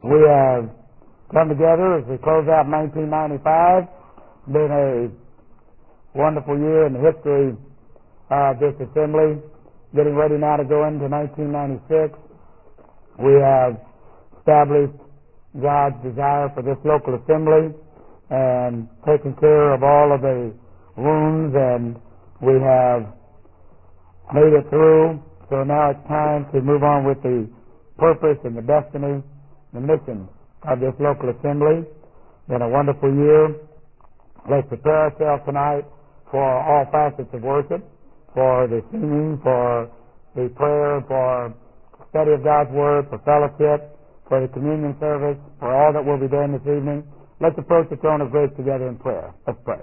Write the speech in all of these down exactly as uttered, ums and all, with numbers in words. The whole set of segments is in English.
We have come together as we close out nineteen ninety-five. Been a wonderful year in the history of this assembly. Getting ready now to go into nineteen ninety-six. We have established God's desire for this local assembly and taken care of all of the wounds, and we have made it through. So now it's time to move on with the purpose and the destiny, the mission of this local assembly. Been a wonderful year. Let's prepare ourselves tonight for all facets of worship, for the singing, for the prayer, for study of God's Word, for fellowship, for the communion service, for all that will be done this evening. Let's approach the throne of grace together in prayer. Let's pray.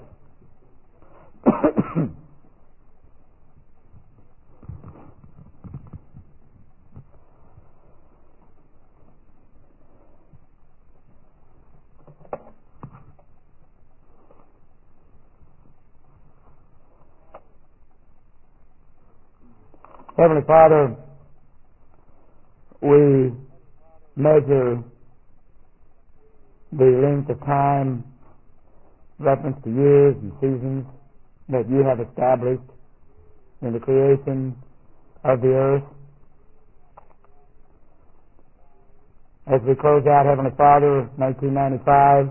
Heavenly Father, we measure the length of time, reference to years and seasons that you have established in the creation of the earth. As we close out, Heavenly Father, nineteen ninety-five,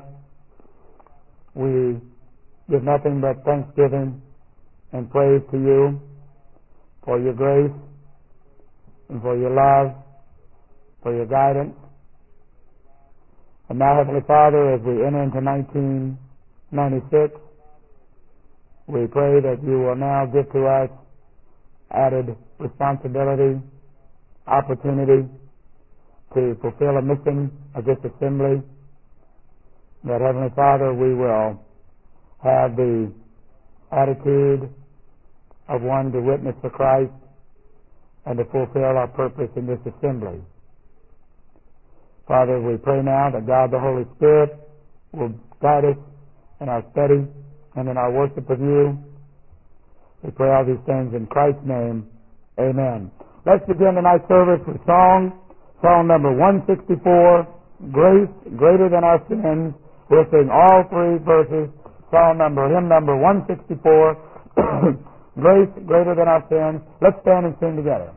we give nothing but thanksgiving and praise to you for your grace and for your love, for your guidance. And now, Heavenly Father, as we enter into nineteen ninety-six, we pray that you will now give to us added responsibility, opportunity to fulfill a mission of this assembly. That, Heavenly Father, we will have the attitude of one to witness for Christ and to fulfill our purpose in this assembly. Father, we pray now that God the Holy Spirit will guide us in our study and in our worship of you. We pray all these things in Christ's name. Amen. Let's begin tonight's service with song, song number one sixty-four, Grace Greater Than Our Sins. We'll sing all three verses. Song number, hymn number one sixty-four, Grace Greater Than Our Sins. Let's stand and sing together.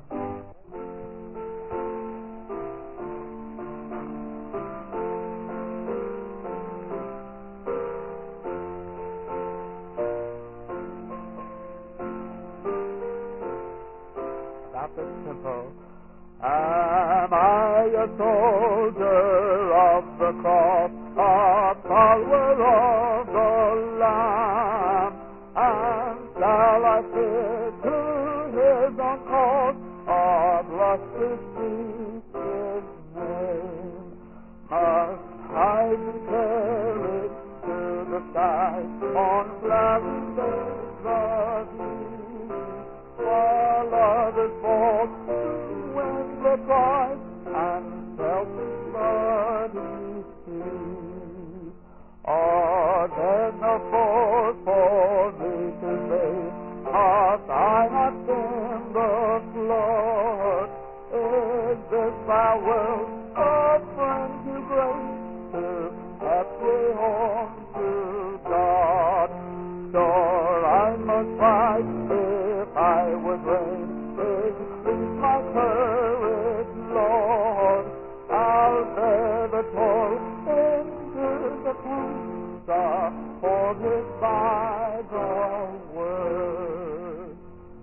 Stop this tempo. Am I a soldier of the cross, a follower of the Lamb? And shall I fear to his own cause, or blush to speak his name? Must I be carried to the sky on flaming days of heat, while others fall to win the prize and selfish bodies see? Are there no force for me to save? Must I not in the flood? Is this my will, offering to grace, to help me home to God? Sure, I must fight if I would reign. Increase my courage, Lord. I'll bear the toil into the cancer for his Bible word.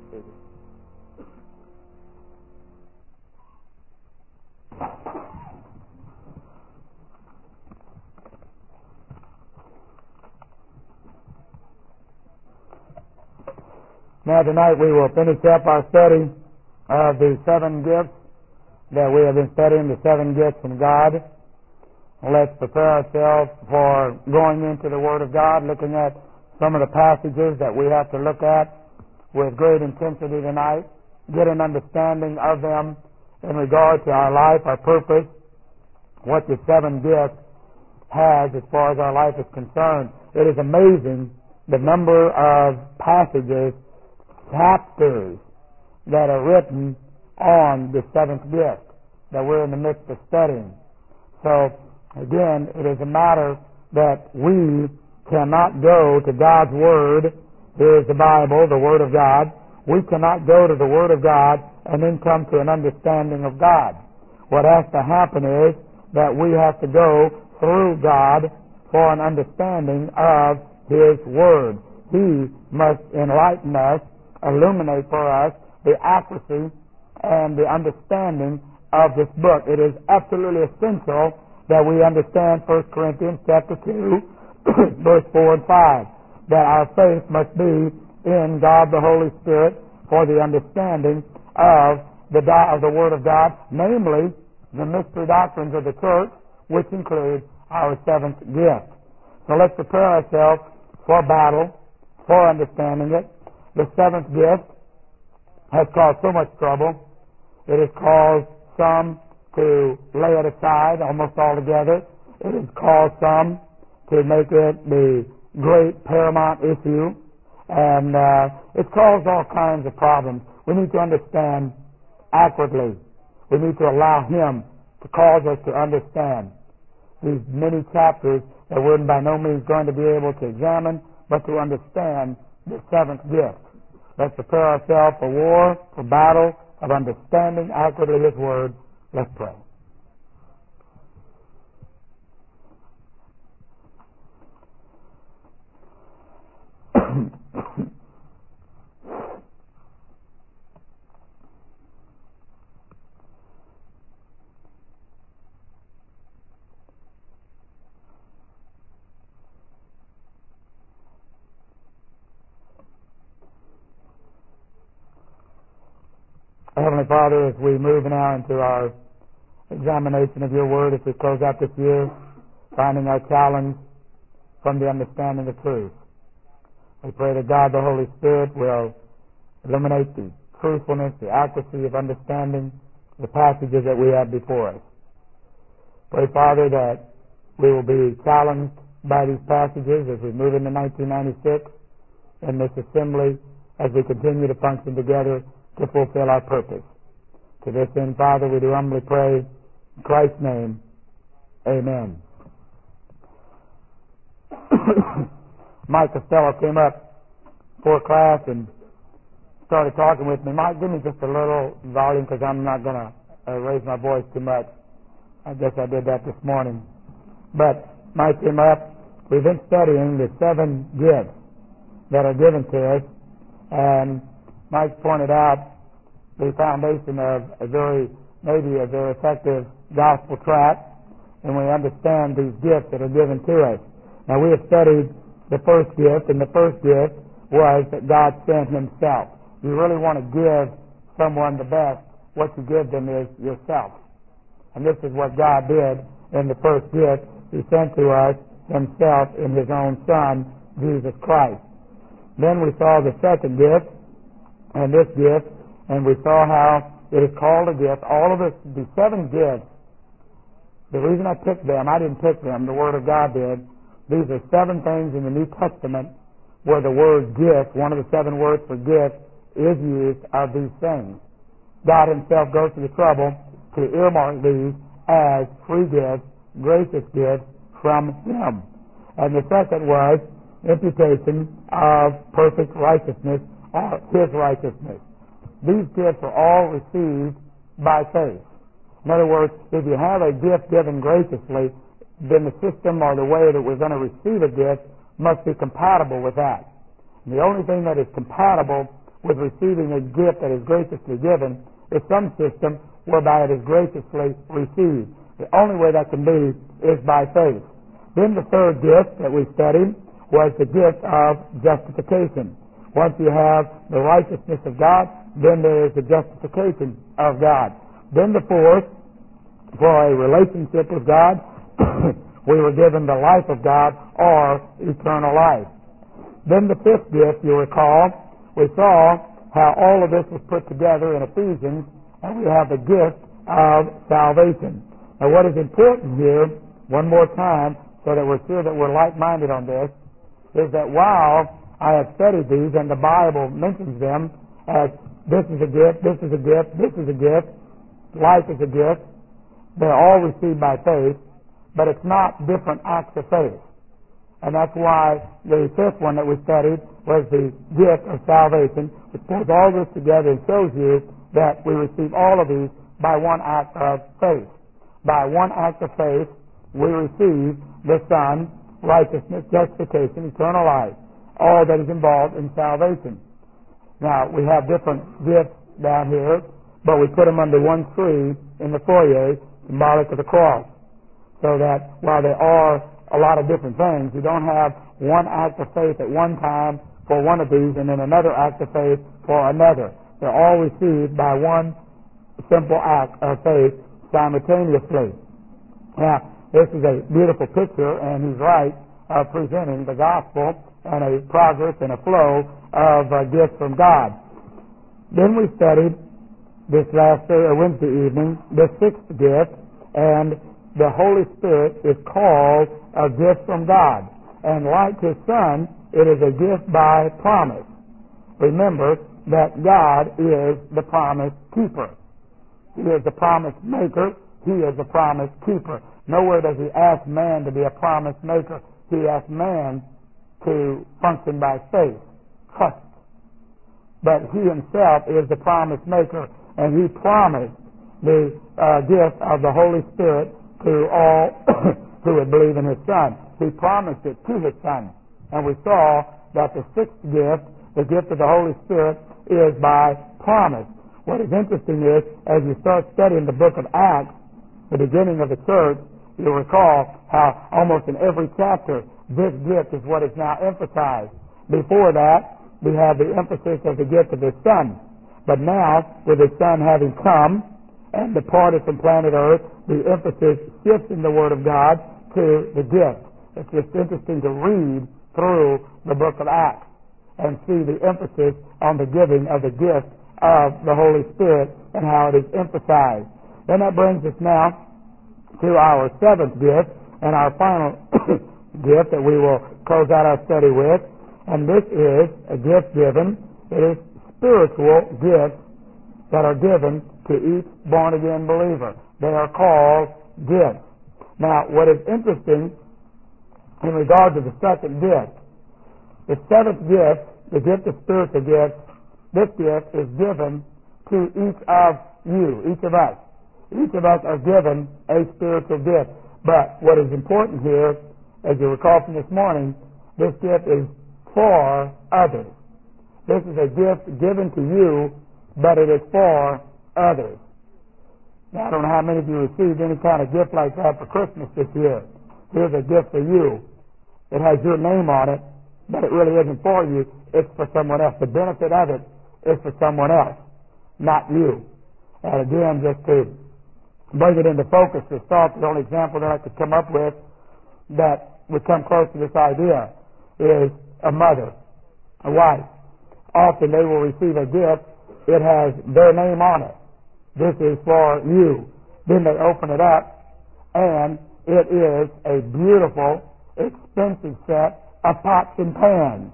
Now tonight we will finish up our study of the seven gifts that we have been studying, the seven gifts from God. Let's prepare ourselves for going into the Word of God, looking at some of the passages that we have to look at with great intensity tonight, get an understanding of them in regard to our life, our purpose, what the seven gifts has as far as our life is concerned. It is amazing the number of passages, chapters that are written on the seventh gift that we're in the midst of studying. So, again, it is a matter that we cannot go to God's Word. Here is the Bible, the Word of God. We cannot go to the Word of God and then come to an understanding of God. What has to happen is that we have to go through God for an understanding of His Word. He must enlighten us, illuminate for us the accuracy and the understanding of this book. It is absolutely essential that we understand First Corinthians chapter two, verse four and five, that our faith must be in God the Holy Spirit for the understanding of the, of the Word of God, namely the mystery doctrines of the church, which include our seventh gift. So let's prepare ourselves for battle, for understanding it. The seventh gift has caused so much trouble. It has caused some to lay it aside almost altogether. It has caused some to make it the great paramount issue. And uh, it's caused all kinds of problems. We need to understand accurately. We need to allow Him to cause us to understand these many chapters that we're by no means going to be able to examine, but to understand the seventh gift. Let's prepare ourselves for war, for battle, of understanding accurately His Word. Let's pray. Heavenly Father, as we move now into our examination of Your Word, as we close out this year, finding our challenge from the understanding of truth, we pray that God the Holy Spirit will illuminate the truthfulness, the accuracy of understanding the passages that we have before us. Pray, Father, that we will be challenged by these passages as we move into nineteen ninety-six in this assembly, as we continue to function together to fulfill our purpose. To this end, Father, we do humbly pray in Christ's name. Amen. Mike Costello came up before class and started talking with me. Mike, give me just a little volume because I'm not going to uh, raise my voice too much. I guess I did that this morning. But Mike came up. We've been studying the seven gifts that are given to us, and Mike pointed out the foundation of a very, maybe a very effective gospel tract, and we understand these gifts that are given to us. Now, we have studied the first gift, and the first gift was that God sent Himself. You really want to give someone the best, what you give them is yourself. And this is what God did in the first gift. He sent to us Himself in His own Son, Jesus Christ. Then we saw the second gift, and this gift, and we saw how it is called a gift. All of us, the seven gifts, the reason I picked them, I didn't pick them, the Word of God did. These are seven things in the New Testament where the word gift, one of the seven words for gift, is used of these things. God Himself goes to the trouble to earmark these as free gifts, gracious gifts from Him. And the second was imputation of perfect righteousness, or His righteousness. These gifts are all received by faith. In other words, if you have a gift given graciously, then the system or the way that we're going to receive a gift must be compatible with that. And the only thing that is compatible with receiving a gift that is graciously given is some system whereby it is graciously received. The only way that can be is by faith. Then the third gift that we studied was the gift of justification. Once you have the righteousness of God, then there is the justification of God. Then the fourth, for a relationship with God, we were given the life of God, or eternal life. Then the fifth gift, you recall, we saw how all of this was put together in Ephesians, and we have the gift of salvation. Now what is important here, one more time, so that we're sure that we're like-minded on this, is that while I have studied these, and the Bible mentions them as this is a gift, this is a gift, this is a gift, life is a gift, they're all received by faith. but it's not different acts of faith. And that's why the fifth one that we studied was the gift of salvation, which pulls all this together and shows you that we receive all of these by one act of faith. By one act of faith, we receive the Son, righteousness, justification, eternal life, all that is involved in salvation. Now, we have different gifts down here, but we put them under one tree in the foyer, symbolic of the cross, so that while there are a lot of different things, you don't have one act of faith at one time for one of these and then another act of faith for another. They're all received by one simple act of faith simultaneously. Now, this is a beautiful picture, and he's right, of presenting the gospel and a progress and a flow of uh, gifts from God. Then we studied this last uh, Wednesday evening the sixth gift, and the Holy Spirit is called a gift from God. And like His Son, it is a gift by promise. Remember that God is the promise keeper. He is the promise maker. He is the promise keeper. Nowhere does He ask man to be a promise maker. He asks man to function by faith, trust. But He Himself is the promise maker, and He promised the uh, gift of the Holy Spirit to all who would believe in His Son. He promised it to His Son. And we saw that the sixth gift, the gift of the Holy Spirit, is by promise. What is interesting is, as you start studying the book of Acts, the beginning of the church, you'll recall how almost in every chapter, this gift is what is now emphasized. Before that, we have the emphasis of the gift of His Son. But now, with His Son having come and departed from planet Earth, the emphasis shifts in the Word of God to the gift. It's just interesting to read through the book of Acts and see the emphasis on the giving of the gift of the Holy Spirit and how it is emphasized. Then that brings us now to our seventh gift and our final gift that we will close out our study with. And this is a gift given. It is spiritual gifts that are given to each born-again believer. They are called gifts. Now, what is interesting in regard to the second gift, the seventh gift, the gift of spiritual gifts, this gift is given to each of you, each of us. Each of us are given a spiritual gift. But what is important here, as you recall from this morning, this gift is for others. This is a gift given to you, but it is for others. Now, I don't know how many of you received any kind of gift like that for Christmas this year. Here's a gift for you. It has your name on it, but it really isn't for you. It's for someone else. The benefit of it is for someone else, not you. And again, just to bring it into focus, this thought, the only example that I could come up with that would come close to this idea is a mother, a wife. Often they will receive a gift. It has their name on it. This is for you. Then they open it up, and it is a beautiful, expensive set of pots and pans.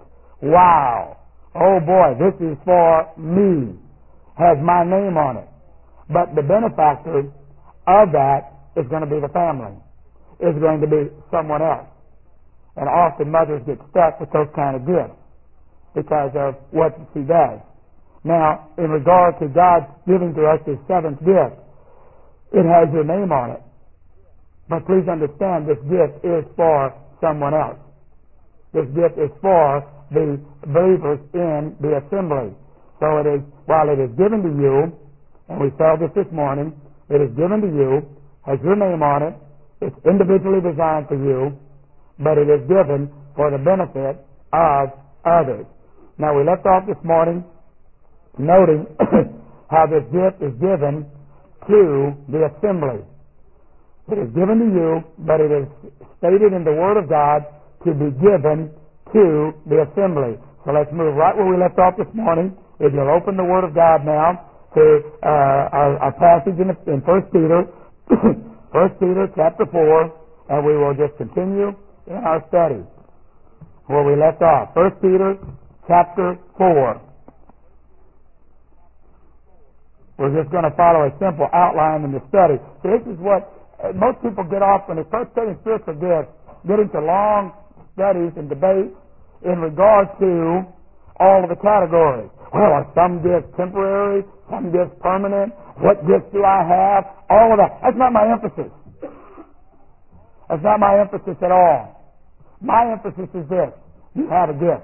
Wow. Oh boy, this is for me. Has my name on it. But the benefactor of that is going to be the family. Is going to be someone else. And often mothers get stuck with those kind of gifts because of what she does. Now, in regard to God giving to us His seventh gift, it has your name on it. But please understand, this gift is for someone else. This gift is for the believers in the assembly. So it is, while it is given to you, and we saw this this morning, it is given to you, has your name on it, it's individually designed for you, but it is given for the benefit of others. Now, we left off this morning noting how this gift is given to the assembly. It is given to you, but it is stated in the Word of God to be given to the assembly. So let's move right where we left off this morning. If you'll open the Word of God now to uh, our, our passage in, in First Peter, First Peter chapter four, and we will just continue in our study where we left off. First Peter chapter four. We're just going to follow a simple outline in the study. So this is what most people get off when they first study spiritual gifts, get into long studies and debates in regard to all of the categories. Well, are some gifts temporary? Some gifts permanent? What gifts do I have? All of that. That's not my emphasis. That's not my emphasis at all. My emphasis is this. You have a gift.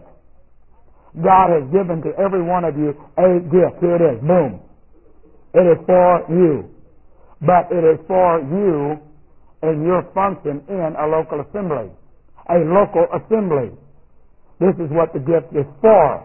God has given to every one of you a gift. Here it is. Boom. It is for you. But it is for you in your function in a local assembly. A local assembly. This is what the gift is for.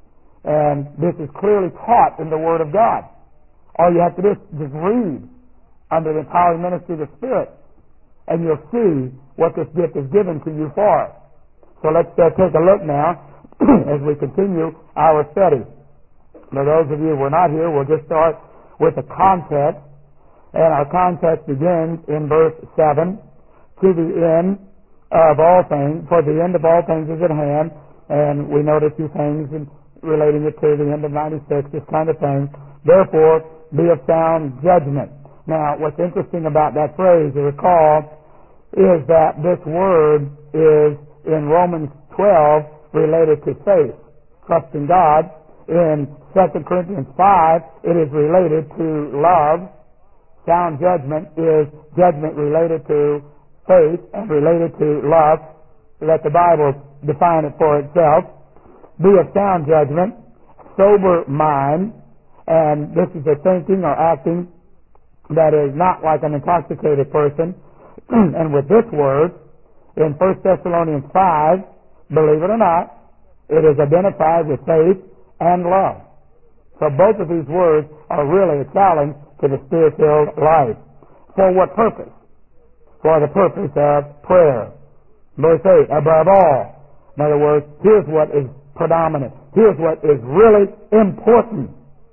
And this is clearly taught in the Word of God. All you have to do is just read under the empowering ministry of the Spirit, and you'll see what this gift is given to you for. So let's uh, take a look now as we continue our study. For those of you who are not here, we'll just start with the context. And our context begins in verse seven, to the end of all things, for the end of all things is at hand. And we noted a few things in relating it to the end of ninety-six, this kind of thing. Therefore, be of sound judgment. Now, what's interesting about that phrase, to recall, is that this word is in Romans twelve related to faith, trusting God. In Second Corinthians five, it is related to love. Sound judgment is judgment related to faith and related to love. Let the Bible define it for itself. Be of sound judgment, sober mind, and this is a thinking or acting that is not like an intoxicated person. And with this word, in First Thessalonians five, believe it or not, it is identified with faith and love. So both of these words are really a challenge to the Spirit-filled life. For what purpose? For the purpose of prayer. Verse eight, above all. In other words, here's what is predominant. Here's what is really important.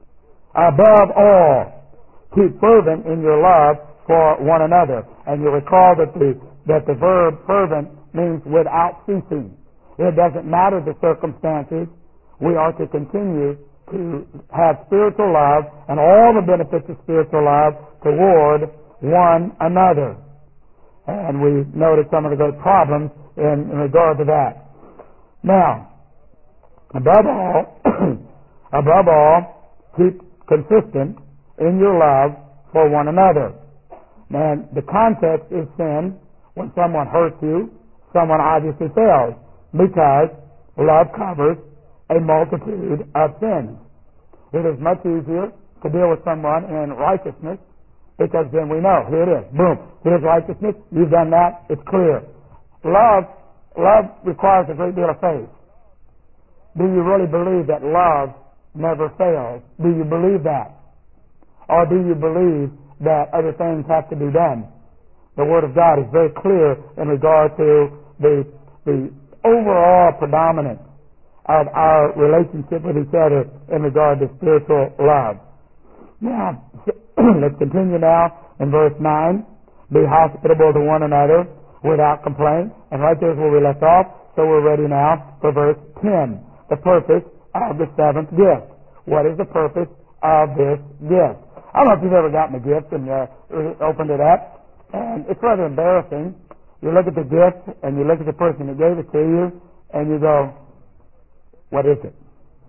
Above all, keep fervent in your love for one another. And you recall that the, that the verb fervent means without ceasing. It doesn't matter the circumstances. We are to continue to have spiritual love and all the benefits of spiritual love toward one another. And we noted some of the great problems in, in regard to that. Now, above all, above all, keep consistent in your love for one another. And the context is sin. When someone hurts you, someone obviously fails, because love covers a multitude of sins. It is much easier to deal with someone in righteousness, because then we know, here it is, boom, here's righteousness, you've done that, it's clear. Love, love requires a great deal of faith. Do you really believe that love never fails? Do you believe that? Or do you believe that other things have to be done? The Word of God is very clear in regard to the, the overall predominance of our relationship with each other in regard to spiritual love. Now, let's continue now in verse nine. Be hospitable to one another without complaint. And right there is where we left off, so we're ready now for verse ten. The purpose of the seventh gift. What is the purpose of this gift? I don't know if you've ever gotten a gift and uh, opened it up, and it's rather embarrassing. You look at the gift, and you look at the person that gave it to you, and you go, what is it?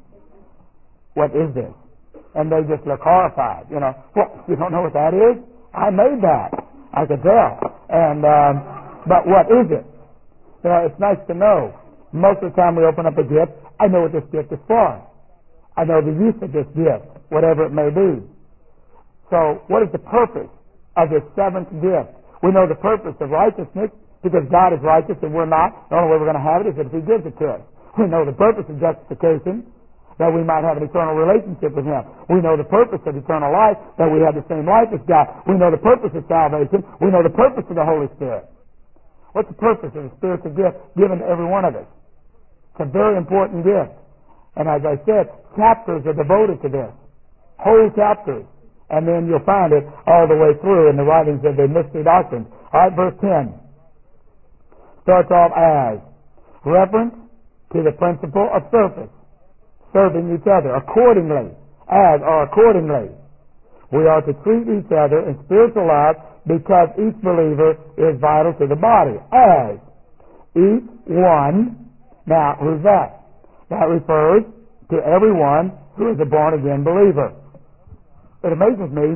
What is this? And they just look horrified. You know, what? You don't know what that is? I made that. I could tell. And um, but what is it? You know, it's nice to know. Most of the time we open up a gift, I know what this gift is for. I know the use of this gift, whatever it may be. So, what is the purpose of this seventh gift? We know the purpose of righteousness, because God is righteous and we're not. The only way we're going to have it is if He gives it to us. We know the purpose of justification, that we might have an eternal relationship with Him. We know the purpose of eternal life, that we have the same life as God. We know the purpose of salvation. We know the purpose of the Holy Spirit. What's the purpose of the spiritual gift given to every one of us? It's a very important gift. And as I said, chapters are devoted to this. Whole chapters. And then you'll find it all the way through in the writings of the mystery doctrines. All right, verse ten. Starts off as reference to the principle of service, serving each other accordingly, as or accordingly, We are to treat each other in spiritual love because each believer is vital to the body. As each one, now who's that? That refers to everyone who is a born-again believer. It amazes me,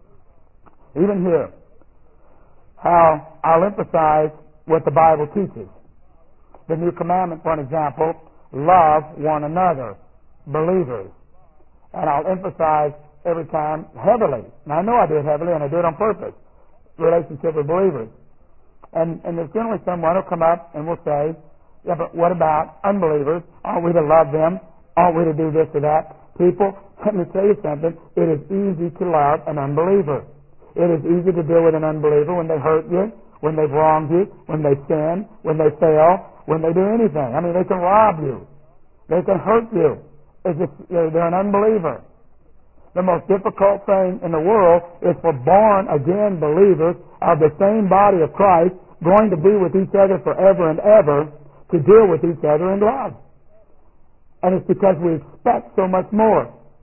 even here, how I'll emphasize what the Bible teaches. The new commandment, for an example, love one another, believers. And I'll emphasize every time heavily. And I know I do it heavily, and I do it on purpose. Relationship with believers. And, and there's generally someone who'll come up and will say, yeah, but what about unbelievers? Aren't we to love them? Aren't we to do this or that? People, let me tell you something. It is easy to love an unbeliever. It is easy to deal with an unbeliever when they hurt you, when they've wronged you, when they sin, when they fail, when they do anything. I mean, they can rob you. They can hurt you. It's just, they're, they're an unbeliever. The most difficult thing in the world is for born-again believers of the same body of Christ going to be with each other forever and ever to deal with each other in love. And it's because we expect so much more.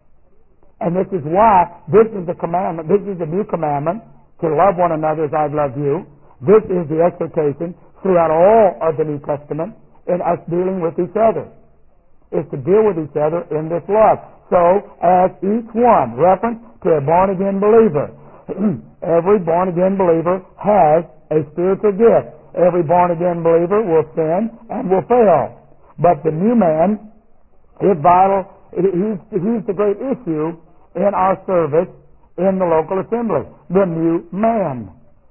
And this is why this is the commandment, this is the new commandment, to love one another as I've loved you. This is the exhortation throughout all of the New Testament in us dealing with each other, is to deal with each other in this love. So, as each one, reference to a born-again believer, every born-again believer has a spiritual gift. Every born-again believer will sin and will fail. But the new man is vital. He's, he's the great issue in our service in the local assembly, the new man.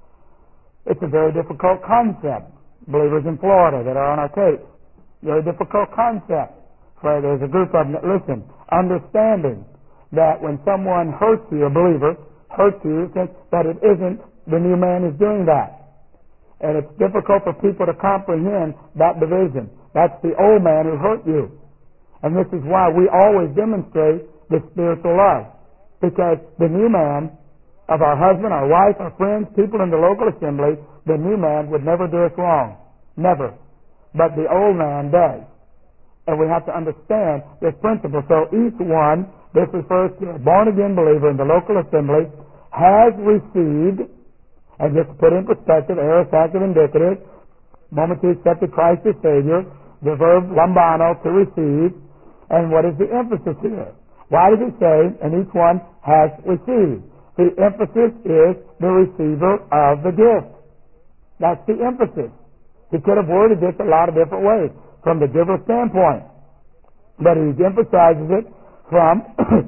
It's a very difficult concept. Believers in Florida that are on our tape, very difficult concept. For there's a group of them that listen, understanding that when someone hurts you, a believer hurts you, that it isn't the new man who's doing that. And it's difficult for people to comprehend that division. That's the old man who hurt you. And this is why we always demonstrate the spiritual love. Because the new man of our husband, our wife, our friends, people in the local assembly, the new man would never do us wrong. Never. But the old man does. And we have to understand this principle. So each one, this refers to a born-again believer in the local assembly, has received, and just to put in perspective, aorist, active, indicative, moment he accepted Christ as Savior, the verb lambano, to receive, and what is the emphasis here? Why does it say, and each one has received? The emphasis is the receiver of the gift. That's the emphasis. He could have worded this a lot of different ways from the giver standpoint, but he emphasizes it from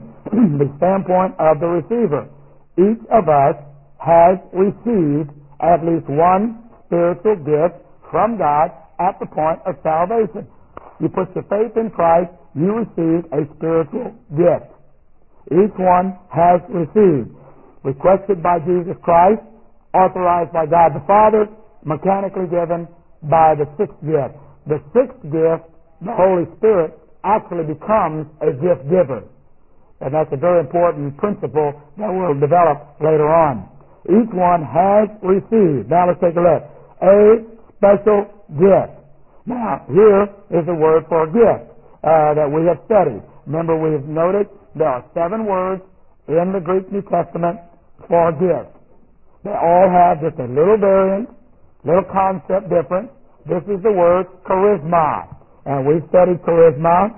the standpoint of the receiver. Each of us has received at least one spiritual gift from God at the point of salvation. You put your faith in Christ, you receive a spiritual gift. Each one has received. Requested by Jesus Christ, authorized by God the Father, mechanically given by the sixth gift. The sixth gift, the Holy Spirit, actually becomes a gift giver. And that's a very important principle that we'll develop later on. Each one has received. Now let's take a look. A special gift. Now, here is the word for gift uh, that we have studied. Remember, we have noted there are seven words in the Greek New Testament for gift. They all have just a little variant, little concept difference. This is the word charisma. And we've studied charisma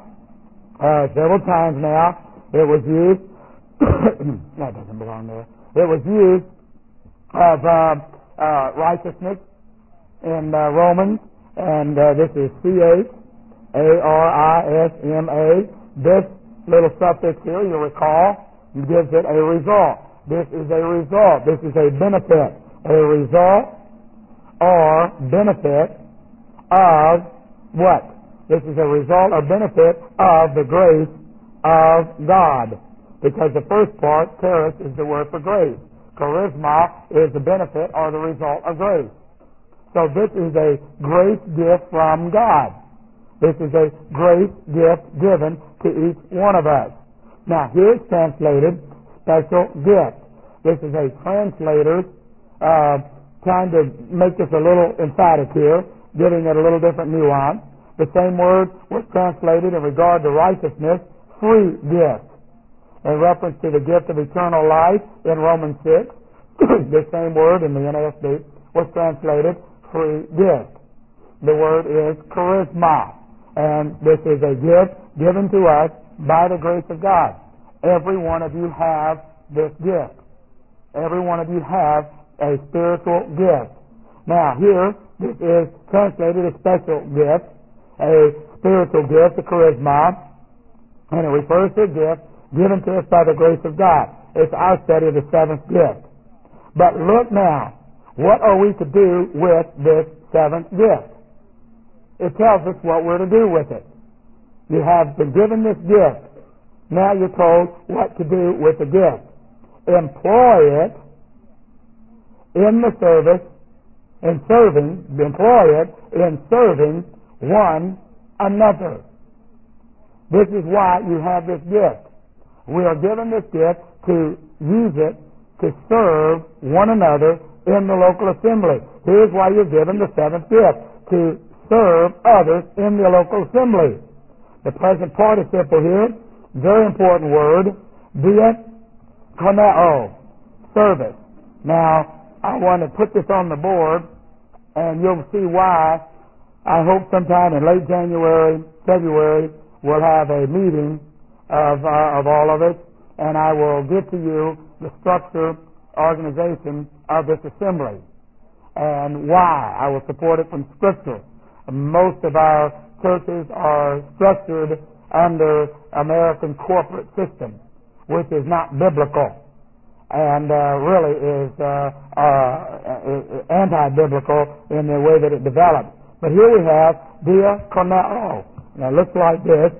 uh, several times now. It was used, that doesn't belong there. It was used of uh, uh, righteousness in uh, Romans, and uh, this is C H A R I S M A. This little suffix here, you'll recall, gives it a result. This is a result. This is a benefit. A result or benefit of what? This is a result or benefit of the grace of God. Because the first part, charis, is the word for grace. Charisma is the benefit or the result of grace. So this is a grace gift from God. This is a grace gift given to each one of us. Now, here it's translated special gift. This is a translator uh, trying to make this a little emphatic here, giving it a little different nuance. The same word was translated in regard to righteousness, free gift. in reference to the gift of eternal life in Romans six. The same word in the N A S B was translated free gift. The word is charisma, and this is a gift given to us by the grace of God. Every one of you have this gift. Every one of you have a spiritual gift. Now here, this is translated a special gift, a spiritual gift, a charisma, and it refers to a gift given to us by the grace of God. It's our study of the seventh gift. But look now, what are we to do with this seventh gift? It tells us what we're to do with it. You have been given this gift. Now you're told what to do with the gift. Employ it in the service, in serving, employ it in serving one another. This is why you have this gift. We are given this gift to use it to serve one another in the local assembly. Here's why you're given the seventh gift, to serve others in the local assembly. The present participle here, very important word, diakoneo, service. Now, I want to put this on the board, and you'll see why. I hope sometime in late January, February, we'll have a meeting of, uh, of all of us, and I will give to you the structure, organization of this assembly, and why. I will support it from Scripture. Most of our churches are structured under American corporate system, which is not biblical, and uh, really is uh, uh, anti-biblical in the way that it develops. But here we have diakoneo. Now it looks like this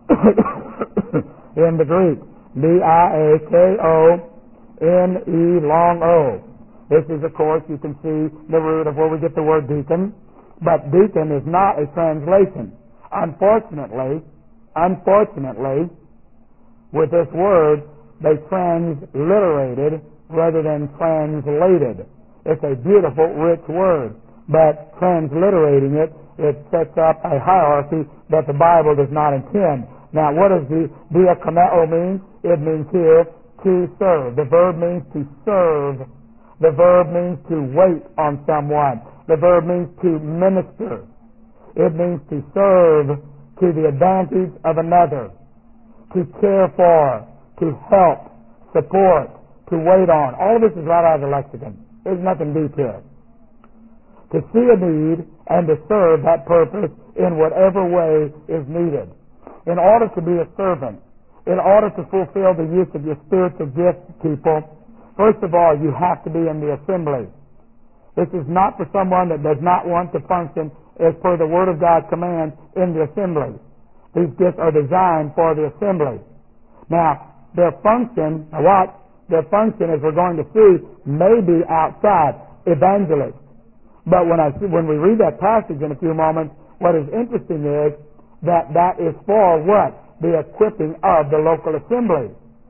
in the Greek. D I A K O N E long O. This is, of course, you can see the root of where we get the word deacon. But deacon is not a translation. Unfortunately, unfortunately, with this word, they transliterated rather than translated. It's a beautiful, rich word. But transliterating it, it sets up a hierarchy that the Bible does not intend. Now, what does the diakoneo mean? It means here to serve. The verb means to serve. The verb means to wait on someone. The verb means to minister. It means to serve to the advantage of another, to care for, to help, support, to wait on. All of this is right out of the lexicon. There's nothing deep here. To see a need and to serve that purpose in whatever way is needed. In order to be a servant, in order to fulfill the use of your spiritual gifts, people, first of all, you have to be in the assembly. This is not for someone that does not want to function as per the Word of God commands in the assembly. These gifts are designed for the assembly. Now, their function, now what? Their function, as we're going to see, may be outside, evangelist. But when I see, when we read that passage in a few moments, what is interesting is that that is for what? The equipping of the local assembly.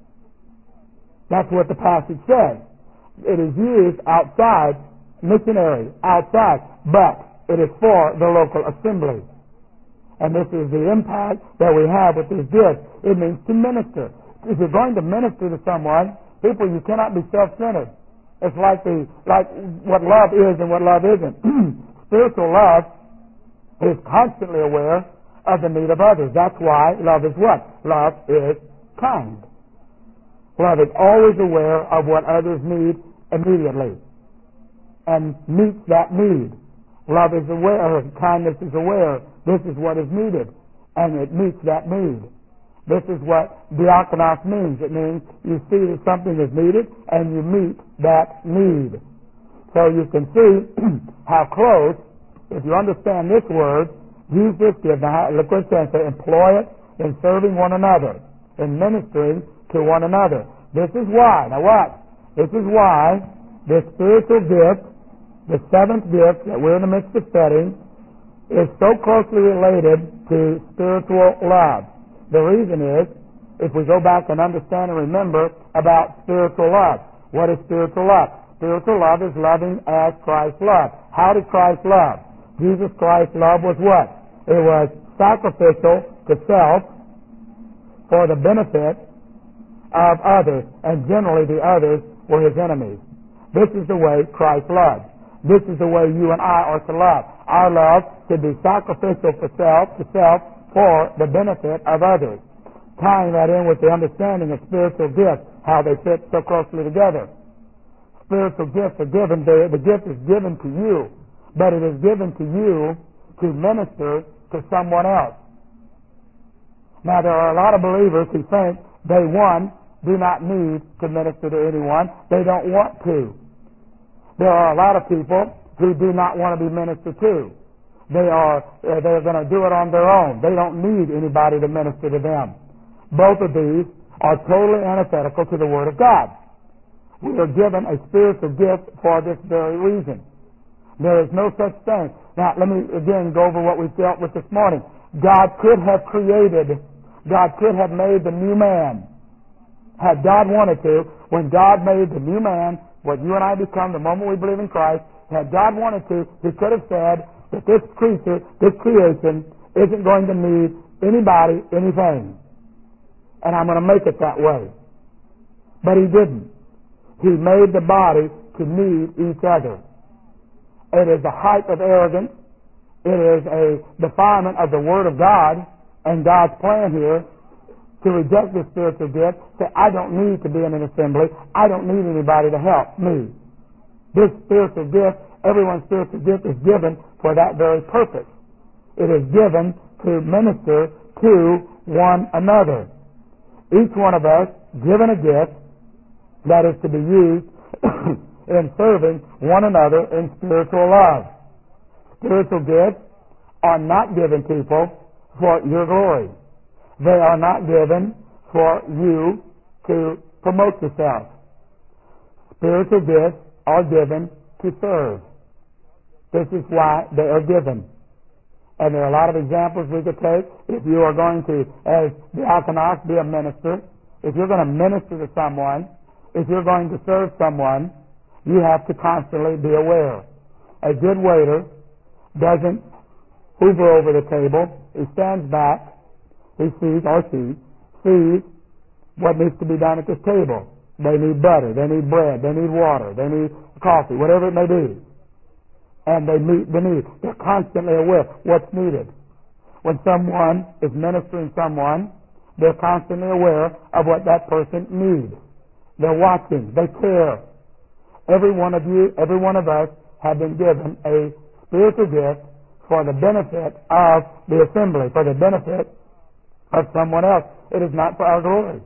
That's what the passage says. It is used outside, missionary, outside, but it is for the local assembly. And this is the impact that we have with this gift. It means to minister. If you're going to minister to someone, people, you cannot be self-centered. It's like the like what love is and what love isn't. Spiritual love is constantly aware of the need of others. That's why love is what? Love is kind. Love is always aware of what others need immediately and meets that need. Love is aware, kindness is aware, this is what is needed, and it meets that need. This is what diakonos means. It means you see that something is needed and you meet that need. So you can see how close, if you understand this word, use this gift. Now look what it says, employ it in serving one another, in ministering to one another. This is why, now what? This is why this spiritual gift, the seventh gift that we're in the midst of studying, is so closely related to spiritual love. The reason is, if we go back and understand and remember about spiritual love. What is spiritual love? Spiritual love is loving as Christ loved. How did Christ love? Jesus Christ's love was what? It was sacrificial to self for the benefit of others, and generally the others were his enemies. This is the way Christ loved. This is the way you and I are to love. Our love should be sacrificial for self, to self, for the benefit of others. Tying that in with the understanding of spiritual gifts, how they fit so closely together. Spiritual gifts are given, the, the gift is given to you, but it is given to you to minister to someone else. Now, there are a lot of believers who think they, one, do not need to minister to anyone. They don't want to. There are a lot of people who do not want to be ministered to. They are uh, they're going to do it on their own. They don't need anybody to minister to them. Both of these are totally antithetical to the Word of God. We are given a spiritual gift for this very reason. There is no such thing. Now, let me again go over what we dealt with this morning. God could have created, God could have made the new man. Had God wanted to, when God made the new man, what you and I become the moment we believe in Christ, had God wanted to, He could have said that this creature, this creation, isn't going to need anybody, anything. And I'm going to make it that way. But He didn't. He made the body to need each other. It is a height of arrogance. It is a defilement of the Word of God and God's plan here to reject this spiritual gift, say, I don't need to be in an assembly. I don't need anybody to help me. This spiritual gift, everyone's spiritual gift is given for that very purpose. It is given to minister to one another. Each one of us given a gift that is to be used in serving one another in spiritual love. Spiritual gifts are not given people for your glory. They are not given for you to promote yourself. Spiritual gifts are given to serve. This is why they are given. And there are a lot of examples we could take. If you are going to, as diakonos, be a minister, if you're going to minister to someone, if you're going to serve someone, you have to constantly be aware. A good waiter doesn't hoover over the table. He stands back. He sees, or she, sees what needs to be done at this table. They need butter, they need bread, they need water, they need coffee, whatever it may be. And they meet the need. They're constantly aware what's needed. When someone is ministering someone, they're constantly aware of what that person needs. They're watching, they care. Every one of you, every one of us have been given a spiritual gift for the benefit of the assembly, for the benefit of someone else. It is not for our glory.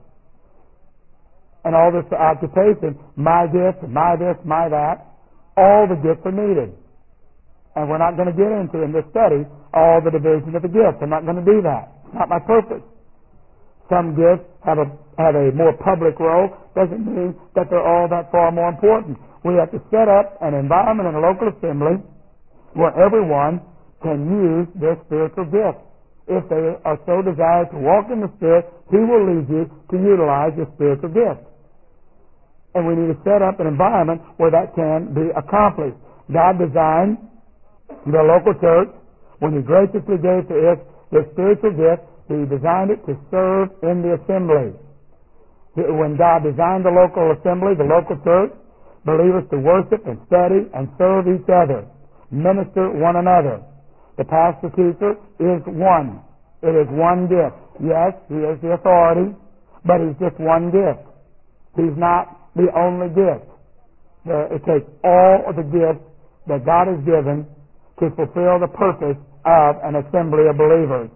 And all this occupation, my gift, my this, my that, all the gifts are needed. And we're not going to get into in this study all the division of the gifts. I'm not going to do that. It's not my purpose. Some gifts have a have a more public role. Doesn't mean that they're all that far more important. We have to set up an environment in a local assembly where everyone can use their spiritual gift. If they are so desired to walk in the Spirit, He will lead you to utilize your spiritual gift. And we need to set up an environment where that can be accomplished. God designed the local church, when He graciously gave to it the spiritual gift, He designed it to serve in the assembly. When God designed the local assembly, the local church, believers to worship and study and serve each other, minister one another. The pastor teacher is one. It is one gift. Yes, he is the authority, but he's just one gift. He's not the only gift. It takes all of the gifts that God has given to fulfill the purpose of an assembly of believers.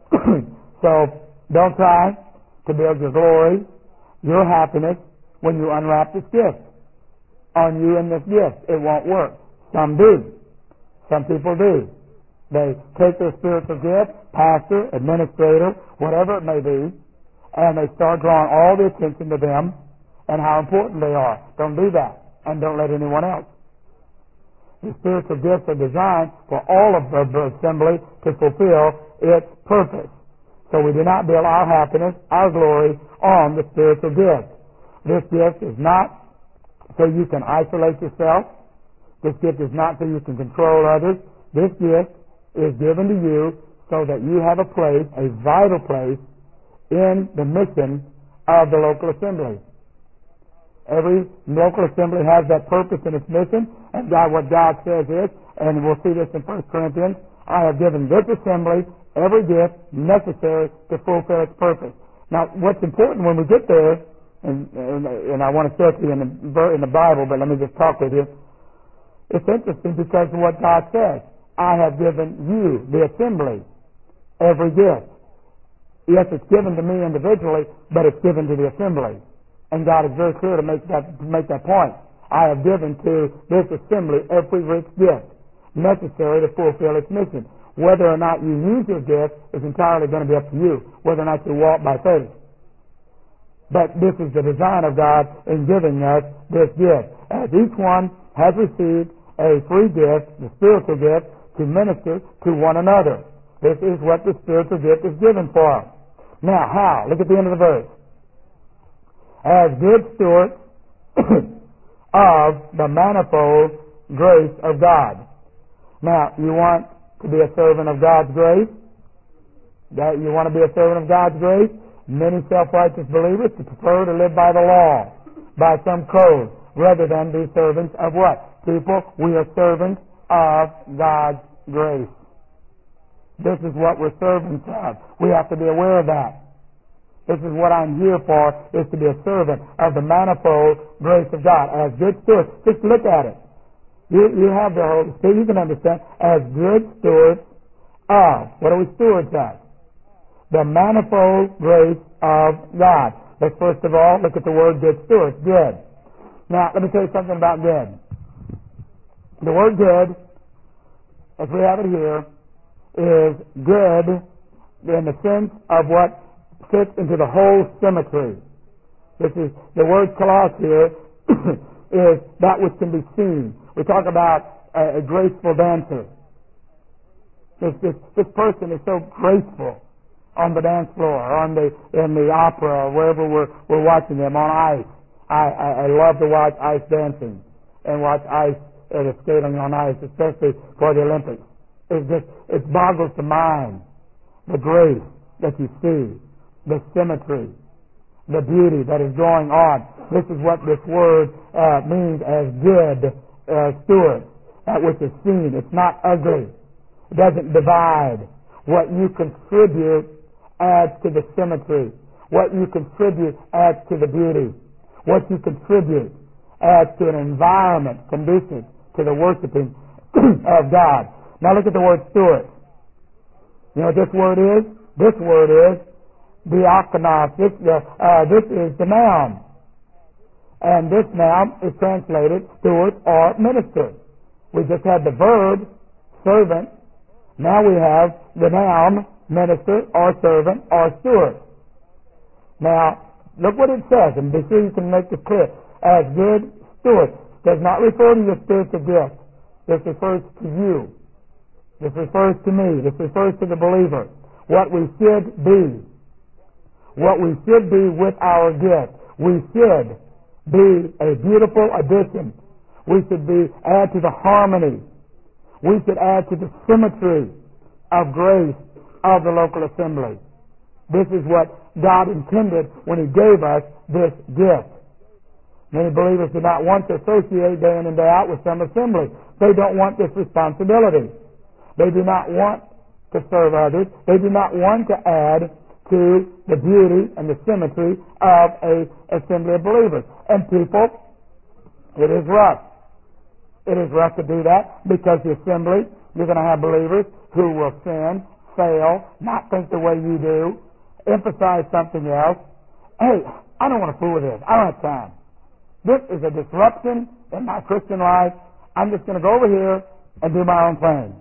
So don't try to build your glory, your happiness, when you unwrap this gift on you and this gift. It won't work. Some do. Some people do. They take their spiritual gift, pastor, administrator, whatever it may be, and they start drawing all the attention to them and how important they are. Don't do that, and don't let anyone else. The spiritual gifts are designed for all of the assembly to fulfill its purpose. So we do not build our happiness, our glory, on the spiritual gift. This gift is not so you can isolate yourself. This gift is not so you can control others. This gift is given to you so that you have a place, a vital place, in the mission of the local assembly. Every local assembly has that purpose and its mission, and God, what God says is, and we'll see this in First Corinthians, I have given this assembly every gift necessary to fulfill its purpose. Now, what's important when we get there, and, and, and I want to show it to you in the, in the Bible, but let me just talk with you. It's interesting because of what God says. I have given you, the assembly, every gift. Yes, it's given to me individually, but it's given to the assembly. And God is very clear to make that, to make that point. I have given to this assembly every rich gift necessary to fulfill its mission. Whether or not you use your gift is entirely going to be up to you, whether or not you walk by faith. But this is the design of God in giving us this gift. As each one has received a free gift, the spiritual gift, to minister to one another. This is what the spiritual gift is given for. Now, how? Look at the end of the verse. As good stewards of the manifold grace of God. Now, you want to be a servant of God's grace? That you want to be a servant of God's grace? Many self-righteous believers prefer to live by the law, by some code, rather than be servants of what? People, we are servants of God's grace. This is what we're servants of. We have to be aware of that. This is what I'm here for, is to be a servant of the manifold grace of God. As good stewards, just look at it. You, you have the Holy Spirit, you can understand, as good stewards of, what are we stewards of? The manifold grace of God. Let's first of all look at the word good stewards. Good. Now, let me tell you something about good. The word good, as we have it here, is good in the sense of what fits into the whole symmetry. This is, the word kalos here is that which can be seen. We talk about a, a graceful dancer. This, this, this person is so graceful on the dance floor, on the in the opera, or wherever we're we're watching them on ice. I, I, I love to watch ice dancing and watch ice uh, skating on ice, especially for the Olympics. It just it boggles the mind, the grace that you see, the symmetry, the beauty that is going on. This is what this word uh, means as good uh, steward, that which is seen. It's not ugly. It doesn't divide. What you contribute adds to the symmetry. What you contribute adds to the beauty. What you contribute adds to an environment conducive to the worshiping of God. Now look at the word steward. You know what this word is? This word is diakonos. This, uh, this is the noun. And this noun is translated steward or minister. We just had the verb, servant. Now we have the noun, minister or servant or steward. Now, look what it says, and be sure you can make it clear. As good steward does not refer to your spiritual gift. This refers to you. This refers to me. This refers to the believer. What we should be. What we should be with our gift. We should be a beautiful addition. We should be add to the harmony. We should add to the symmetry of grace of the local assembly. This is what God intended when He gave us this gift. Many believers do not want to associate day in and day out with some assembly. They don't want this responsibility. They do not want to serve others. They do not want to add to the beauty and the symmetry of a assembly of believers. And people, it is rough. It is rough to do that because the assembly, you're going to have believers who will sin, fail, not think the way you do, emphasize something else. Hey, I don't want to fool with this. I don't have time. This is a disruption in my Christian life. I'm just going to go over here and do my own thing.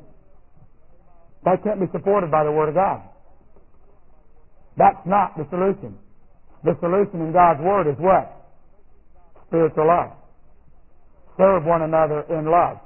That can't be supported by the Word of God. That's not the solution. The solution in God's Word is what? Spiritual love. Serve one another in love.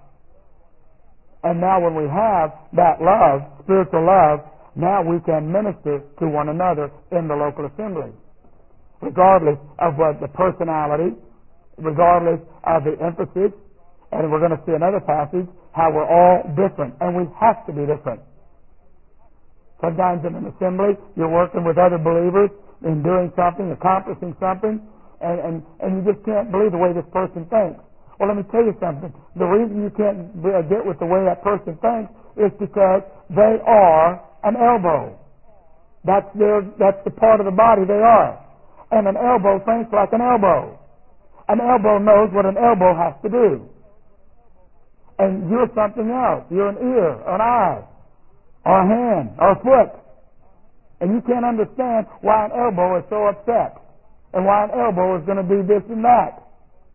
And now when we have that love, spiritual love, now we can minister to one another in the local assembly. Regardless of what the personality, regardless of the emphasis, and we're going to see another passage, how we're all different, and we have to be different. Sometimes in an assembly, you're working with other believers, in doing something, accomplishing something, and, and, and you just can't believe the way this person thinks. Well, let me tell you something. The reason you can't get with the way that person thinks is because they are an elbow. That's their, that's the part of the body they are. And an elbow thinks like an elbow. An elbow knows what an elbow has to do. And you're something else. You're an ear, or an eye, or a hand, or a foot. And you can't understand why an elbow is so upset, and why an elbow is going to do this and that.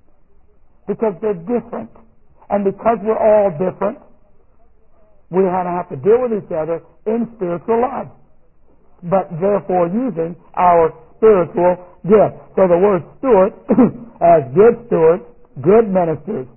Because they're different. And because we're all different, we're going to have to deal with each other in spiritual life, but therefore using our spiritual gift. So the word steward, as good stewards, good ministers,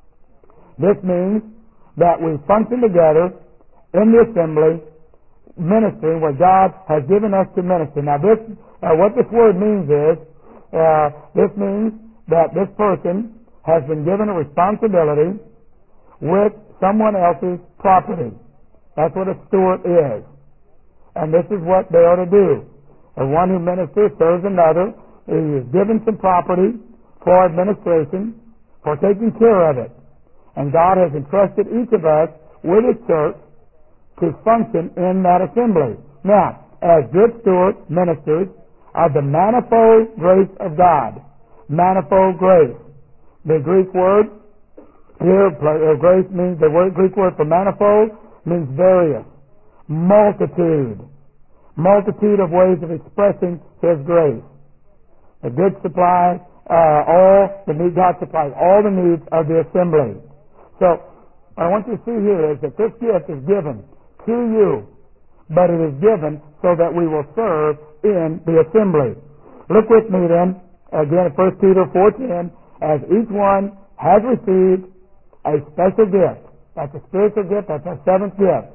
this means that we function together in the assembly, ministering what God has given us to minister. Now, this, uh, what this word means is, uh, this means that this person has been given a responsibility with someone else's property. That's what a steward is. And this is what they are to do. The one who ministers serves another. He is given some property for administration, for taking care of it. And God has entrusted each of us with His church to function in that assembly. Now, as good stewards, ministers of the manifold grace of God. Manifold grace. The Greek word here, uh, grace means, the word, Greek word for manifold means various, multitude, multitude of ways of expressing His grace. The good supply, uh, all the need, God supplies all the needs of the assembly. So, what I want you to see here is that this gift is given to you, but it is given so that we will serve in the assembly. Look with me then, again at First Peter four ten, as each one has received a special gift. That's a spiritual gift, that's a seventh gift.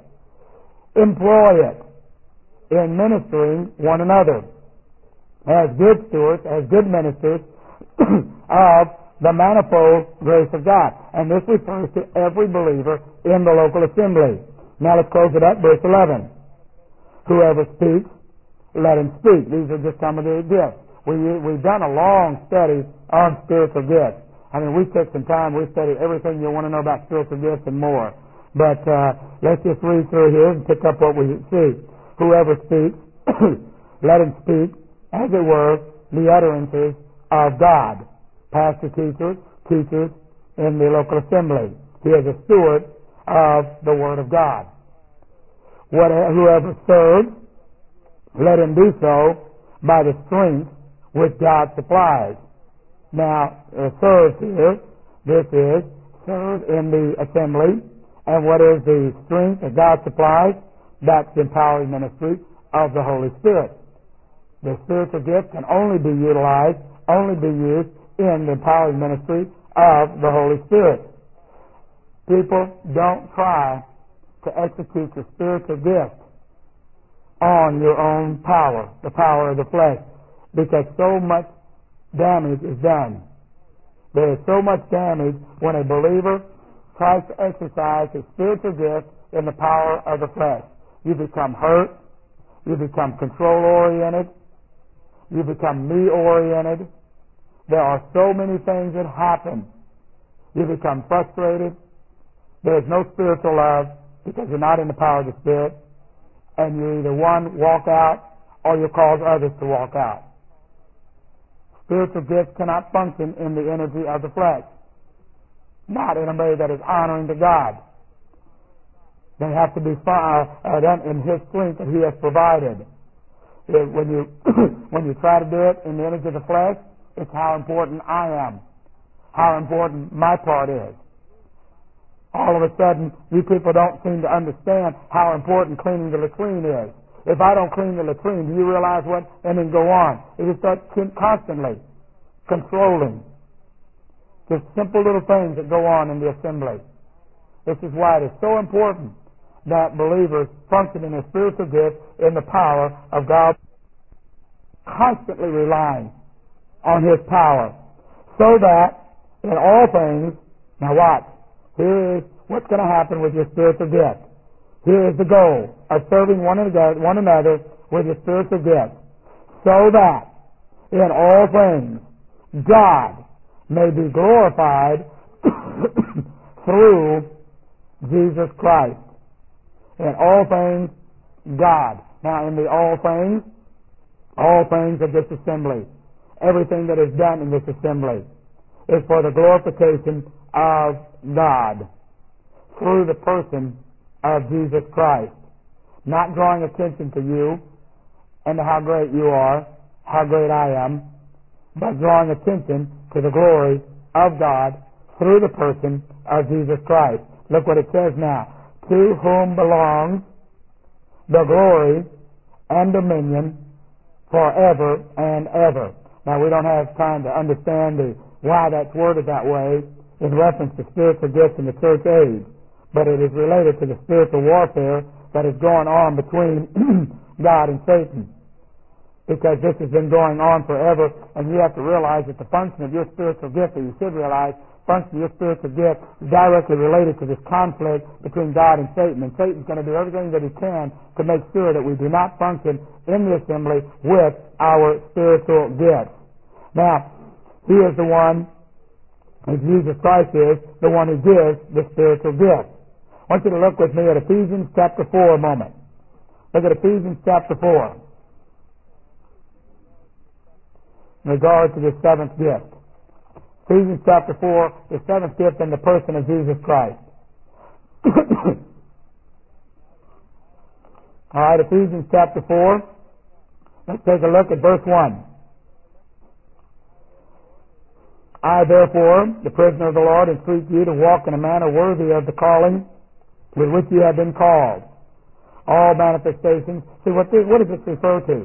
Employ it in ministering one another as good stewards, as good ministers of the manifold grace of God. And this refers to every believer in the local assembly. Now let's close it up, verse eleven. Whoever speaks, let him speak. These are just some of the gifts. We, we've done a long study on spiritual gifts. I mean, we took some time, we studied everything you want to know about spiritual gifts and more. But uh, let's just read through here and pick up what we see. Whoever speaks, let him speak, as it were, the utterances of God. Pastor, teachers, teachers in the local assembly. He is a steward of the Word of God. Whatever, whoever serves, let him do so by the strength which God supplies. Now, uh, serve here, this is serve in the assembly, and what is the strength that God supplies? That's the empowering ministry of the Holy Spirit. The spiritual gift can only be utilized, only be used in the empowering ministry of the Holy Spirit. People, don't try to execute your spiritual gift on your own power, the power of the flesh, because so much damage is done. There is so much damage when a believer tries to exercise his spiritual gift in the power of the flesh. You become hurt. You become control-oriented. You become me-oriented. There are so many things that happen. You become frustrated. There is no spiritual love because you're not in the power of the Spirit. And you either, one, walk out, or you cause others to walk out. Spiritual gifts cannot function in the energy of the flesh, not in a way that is honoring to God. They have to be uh, done in His strength that He has provided. It, when you when you try to do it in the energy of the flesh, it's how important I am, how important my part is. All of a sudden, you people don't seem to understand how important cleaning the latrine is. If I don't clean the latrine, do you realize what? And then go on. It just starts constantly controlling. Just simple little things that go on in the assembly. This is why it is so important that believers function in their spiritual gift in the power of God, constantly relying on His power, so that in all things, now watch, here is what's going to happen with your spiritual gift. Here is the goal of serving one another, one another with your spiritual gift, so that in all things God may be glorified through Jesus Christ. In all things, God. Now, in the all things, all things of this assembly, everything that is done in this assembly is for the glorification of God through the person of Jesus Christ. Not drawing attention to you and to how great you are, how great I am, but drawing attention to the glory of God through the person of Jesus Christ. Look what it says now. To whom belongs the glory and dominion forever and ever. Now, we don't have time to understand the, why that's worded that way in reference to spiritual gifts in the church age, but it is related to the spiritual warfare that is going on between God and Satan, because this has been going on forever, and you have to realize that the function of your spiritual gift, that you should realize, function of your spiritual gift is directly related to this conflict between God and Satan, and Satan's going to do everything that he can to make sure that we do not function in the assembly with our spiritual gifts. Now, he is the one, as Jesus Christ is, the one who gives the spiritual gift. I want you to look with me at Ephesians chapter four a moment. Look at Ephesians chapter four in regard to the seventh gift. Ephesians chapter four, the seventh gift in the person of Jesus Christ. All right, Ephesians chapter four. Let's take a look at verse one. I, therefore, the prisoner of the Lord, entreat you to walk in a manner worthy of the calling with which you have been called. All manifestations. See, what, this, what does this refer to?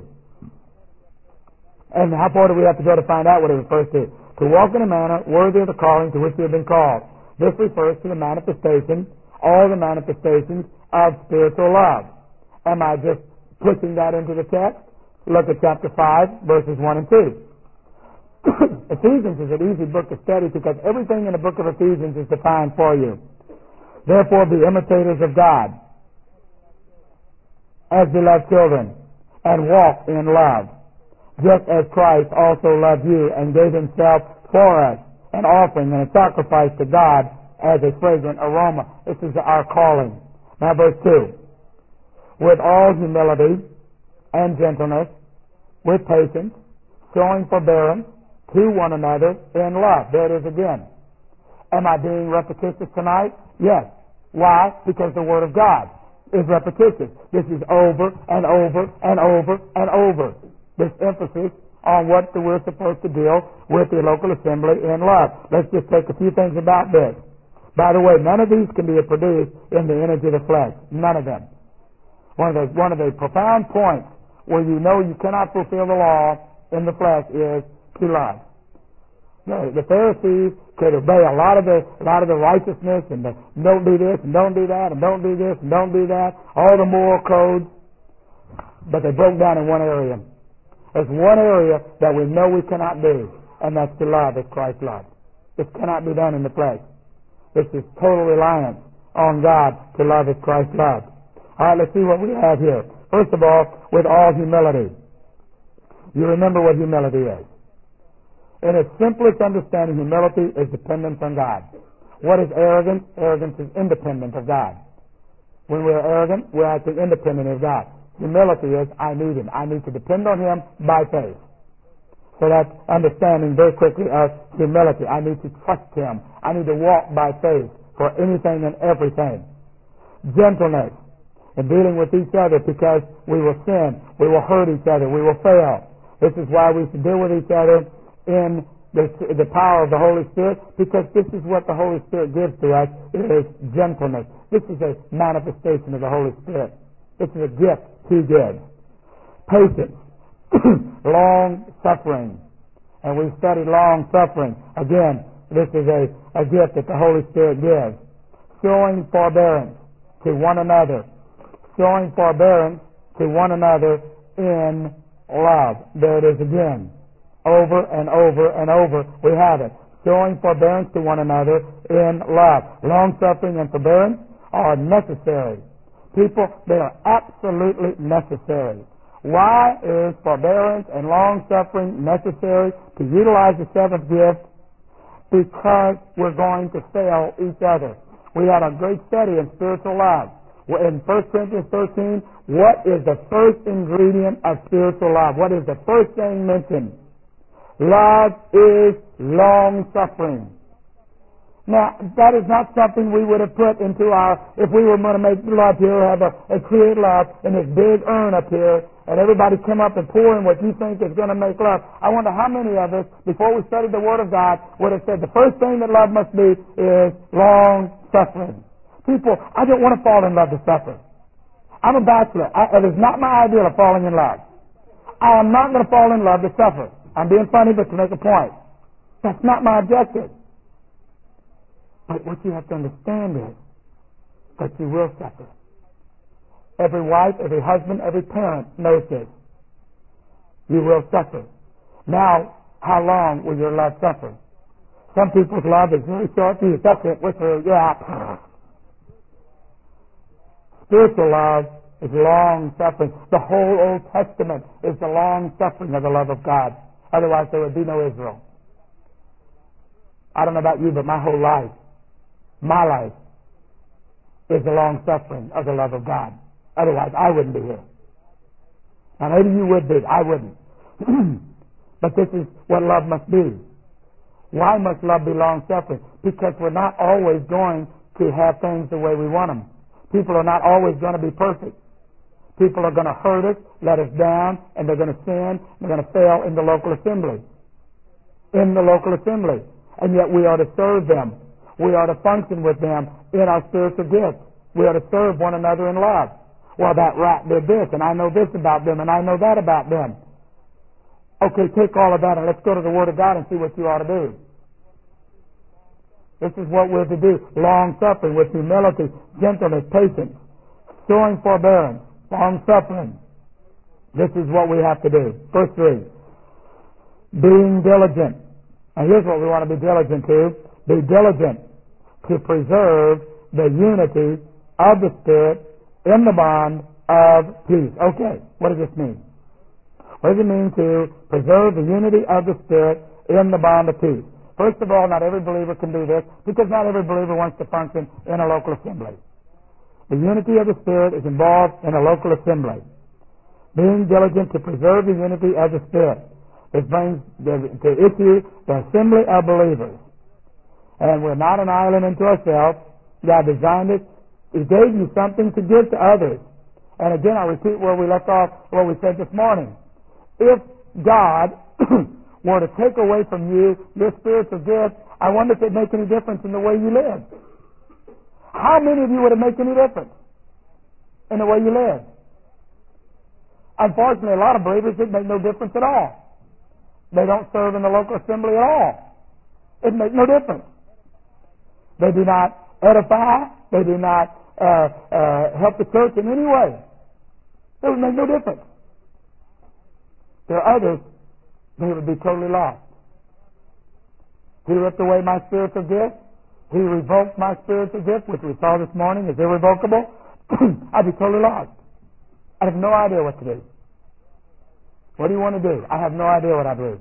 And how far do we have to go to find out what it refers to? To walk in a manner worthy of the calling to which you have been called. This refers to the manifestation, all the manifestations of spiritual love. Am I just pushing that into the text? Look at chapter five, verses one and two. Ephesians is an easy book to study because everything in the book of Ephesians is defined for you. Therefore, be imitators of God as beloved children, and walk in love, just as Christ also loved you and gave himself for us, an offering and a sacrifice to God as a fragrant aroma. This is our calling. Now verse two. With all humility and gentleness, with patience, showing forbearance to one another in love. There it is again. Am I being repetitious tonight? Yes. Why? Because the Word of God is repetitious. This is over and over and over and over. This emphasis on what we're supposed to deal with the local assembly in love. Let's just take a few things about this. By the way, none of these can be produced in the image of the flesh. None of them. One of the, one of the profound points where you know you cannot fulfill the law in the flesh is to love. The, the Pharisees could obey a lot of the a lot of the righteousness and the don't do this and don't do that and don't do this and don't do that, all the moral codes, but they broke down in one area. There's one area that we know we cannot do, and that's to love as Christ loved. This cannot be done in the flesh. This is total reliance on God to love as Christ loved. All right, let's see what we have here. First of all, with all humility. You remember what humility is. In its simplest understanding, humility is dependence on God. What is arrogance? Arrogance is independent of God. When we're arrogant, we're acting independent of God. Humility is, I need Him. I need to depend on Him by faith. So that's understanding very quickly of humility. I need to trust Him. I need to walk by faith for anything and everything. Gentleness in dealing with each other, because we will sin, we will hurt each other, we will fail. This is why we should deal with each other in the, the power of the Holy Spirit, because this is what the Holy Spirit gives to us. It is gentleness. This is a manifestation of the Holy Spirit. This is a gift He gives. Patience. Long suffering. And we studied long suffering. Again, this is a, a gift that the Holy Spirit gives. Showing forbearance to one another. Showing forbearance to one another in love. There it is again. Over and over and over we have it. Showing forbearance to one another in love. Long suffering and forbearance are necessary. People, they are absolutely necessary. Why is forbearance and long-suffering necessary to utilize the seventh gift? Because we're going to fail each other. We had a great study in spiritual love. In First Corinthians thirteen, what is the first ingredient of spiritual love? What is the first thing mentioned? Love is long-suffering. Now, that is not something we would have put into our, if we were going to make love here, have a, a create love in this big urn up here, and everybody come up and pour in what you think is going to make love. I wonder how many of us, before we studied the Word of God, would have said the first thing that love must be is long-suffering. People, I don't want to fall in love to suffer. I'm a bachelor. I, it is not my ideal of falling in love. I am not going to fall in love to suffer. I'm being funny, but to make a point. That's not my objective. But what you have to understand is that you will suffer. Every wife, every husband, every parent knows this. You will suffer. Now, how long will your love suffer? Some people's love is very short. You suffer it with her, yeah. Spiritual love is long suffering. The whole Old Testament is the long suffering of the love of God. Otherwise, there would be no Israel. I don't know about you, but my whole life, my life is the long suffering of the love of God. Otherwise, I wouldn't be here. Now, maybe you would be. I wouldn't. But this is what love must be. Why must love be long suffering? Because we're not always going to have things the way we want them. People are not always going to be perfect. People are going to hurt us, let us down, and they're going to sin, and they're going to fail in the local assembly. In the local assembly. And yet we are to serve them. We are to function with them in our spiritual gifts. We are to serve one another in love. Well, that rat did this, and I know this about them, and I know that about them. Okay, take all of that, and let's go to the Word of God and see what you ought to do. This is what we're to do. Long-suffering with humility, gentleness, patience, showing forbearance, long-suffering. This is what we have to do. Verse three. Being diligent. And here's what we want to be diligent to. Be diligent to preserve the unity of the Spirit in the bond of peace. Okay, what does this mean? What does it mean to preserve the unity of the Spirit in the bond of peace? First of all, not every believer can do this because not every believer wants to function in a local assembly. The unity of the Spirit is involved in a local assembly. Being diligent to preserve the unity of the Spirit. This brings the, to issue the assembly of believers. And we're not an island unto ourselves. God designed it. He gave you something to give to others. And again, I'll repeat where we left off, what we said this morning. If God were to take away from you your spiritual gift, I wonder if it'd make any difference in the way you live. How many of you would it make any difference in the way you live? Unfortunately, a lot of believers, it make no difference at all. They don't serve in the local assembly at all. It makes no difference. They do not edify. They do not uh, uh, help the church in any way. It would make no difference. There are others, they would be totally lost. He ripped away my spiritual gift. He revoked my spiritual gift, which we saw this morning is irrevocable. I'd be totally lost. I have no idea what to do. What do you want to do? I have no idea what I do.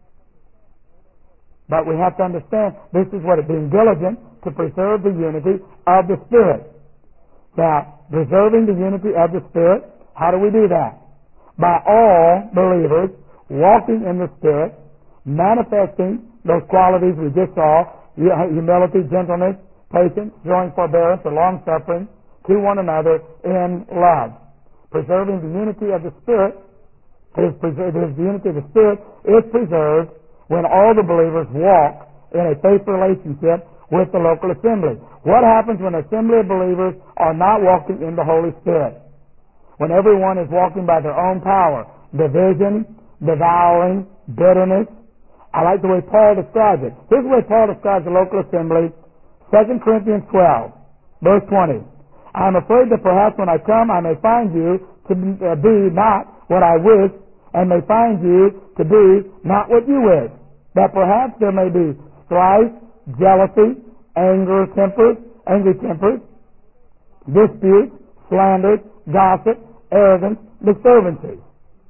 But we have to understand this is what it being diligent to preserve the unity of the Spirit. Now, preserving the unity of the Spirit, how do we do that? By all believers walking in the Spirit, manifesting those qualities we just saw, humility, gentleness, patience, showing forbearance, or long-suffering to one another in love. Preserving the unity of the Spirit is preserved, the unity of the Spirit is preserved when all the believers walk in a faith relationship with the local assembly. What happens when an assembly of believers are not walking in the Holy Spirit? When everyone is walking by their own power, division, devouring, bitterness. I like the way Paul describes it. Here's the way Paul describes the local assembly. Second Corinthians twelve, verse twenty. I am afraid that perhaps when I come I may find you to be not what I wish, and may find you to be not what you wish. That perhaps there may be strife, jealousy, anger, tempers, angry tempers, disputes, slanders, gossip, arrogance, disturbances.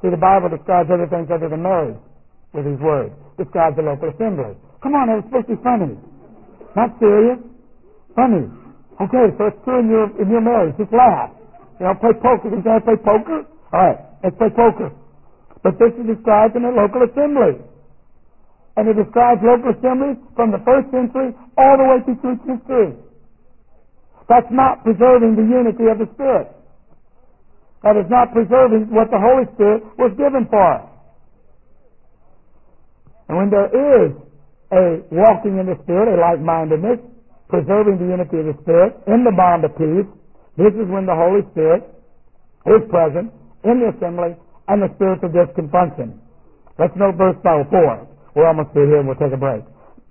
See, the Bible describes everything other than marriage with these words. Describes the local assembly. Come on, it was supposed to be funny. Not serious. Funny. Okay, so it's true in your, in your marriage. Just laugh. You know, play poker. Can you guys play poker? All right, let's play poker. But this is described in a local assembly. And it describes local assemblies from the first century all the way through church history. That's not preserving the unity of the Spirit. That is not preserving what the Holy Spirit was given for. And when there is a walking in the Spirit, a like-mindedness, preserving the unity of the Spirit in the bond of peace, this is when the Holy Spirit is present in the assembly and the spiritual gifts can function. Let's note verse four. We're almost through here and we'll take a break.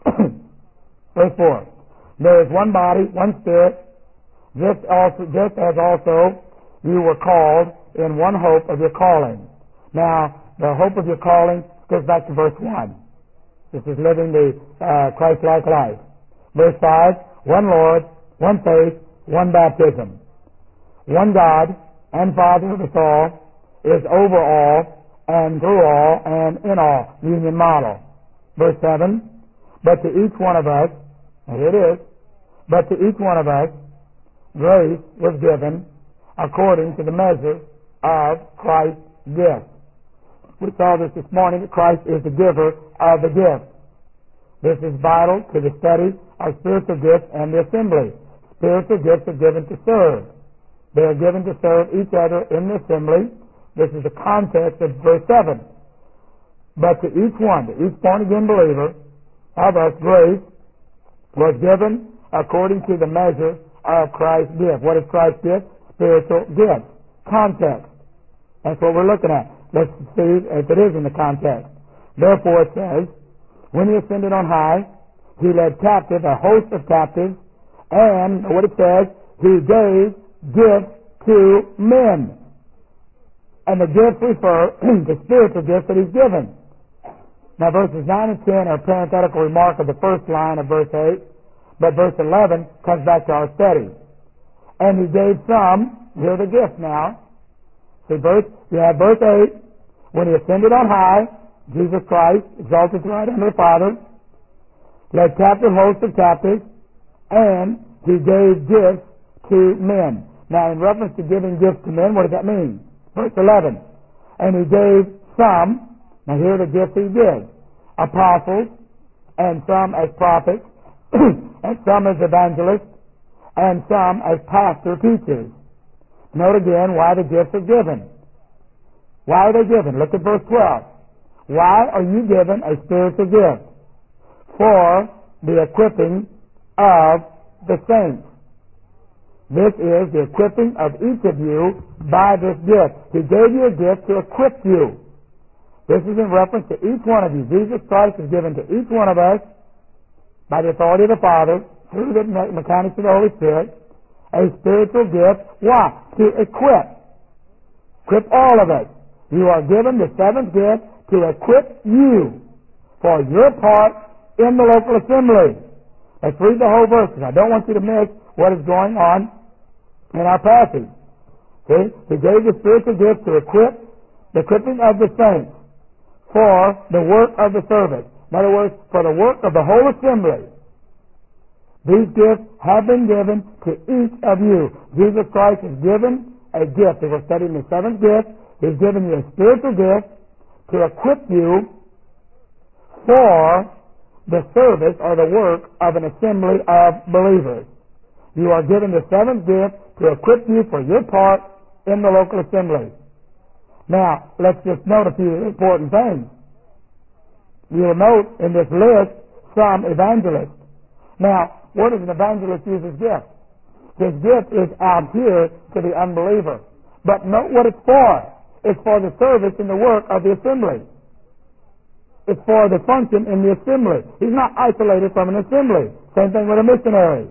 Verse four. There is one body, one Spirit, just, also, just as also you were called in one hope of your calling. Now, the hope of your calling goes back to verse one. This is living the uh, Christ-like life. Verse five, one Lord, one faith, one baptism. One God and Father of us all is over all and through all and in all. Union model. Verse seven, but to each one of us, and here it is, but to each one of us grace was given according to the measure of Christ's gift. We saw this this morning that Christ is the giver of the gift. This is vital to the study of spiritual gifts and the assembly. Spiritual gifts are given to serve. They are given to serve each other in the assembly. This is the context of verse seven. But to each one, to each born-again believer of us, grace was given according to the measure of Christ's gift. What is Christ's gift? Spiritual gift. Context. That's what we're looking at. Let's see if it is in the context. Therefore it says, when he ascended on high, he led captive a host of captives, and what it says, he gave gifts to men. And the gifts refer to spiritual gifts that he's given. Now verses nine and ten are a parenthetical remark of the first line of verse eight, but verse eleven comes back to our study. And he gave some, here are the gifts now. See, verse, you have verse eight, when he ascended on high, Jesus Christ, exalted to right under the Father, led captive hosts of captives, and he gave gifts to men. Now, in reference to giving gifts to men, what does that mean? Verse eleven, and he gave some, now here are the gifts he gives, apostles, and some as prophets, and some as evangelists, and some as pastor teachers. Note again why the gifts are given. Why are they given? Look at verse twelve. Why are you given a spiritual gift? For the equipping of the saints. This is the equipping of each of you by this gift. He gave you a gift to equip you. This is in reference to each one of you. Jesus Christ is given to each one of us by the authority of the Father, through the me- mechanics of the Holy Spirit, a spiritual gift. Why? To equip. Equip all of us. You are given the seventh gift to equip you for your part in the local assembly. Let's read the whole verse, because I don't want you to miss what is going on in our passage. See? He gave the spiritual gift to equip, the equipping of the saints for the work of the service. In other words, for the work of the whole assembly. These gifts have been given to each of you. Jesus Christ has given a gift. If we're studying the seventh gift, He's given you a spiritual gift to equip you for the service or the work of an assembly of believers. You are given the seventh gift to equip you for your part in the local assembly. Now, let's just note a few important things. You'll note in this list some evangelists. Now, what does an evangelist use his gift? His gift is out here to the unbeliever. But note what it's for. It's for the service and the work of the assembly. It's for the function in the assembly. He's not isolated from an assembly. Same thing with a missionary.